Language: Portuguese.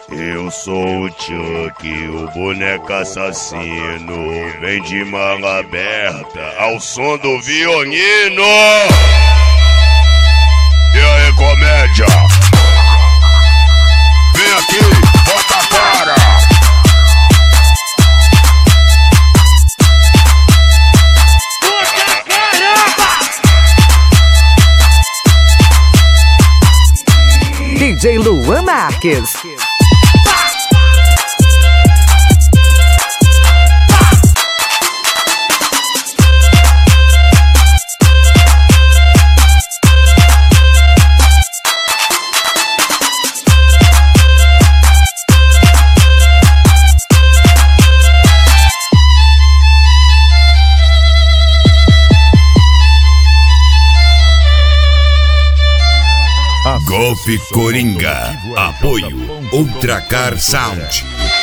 Eu sou o Chuck, o boneco assassino. Vem de manga aberta ao som do violino. E aí, comédia? Vem aqui, bota a cara. DJ Luan Marques. Golpe Coringa. Apoio Ultracar Sound.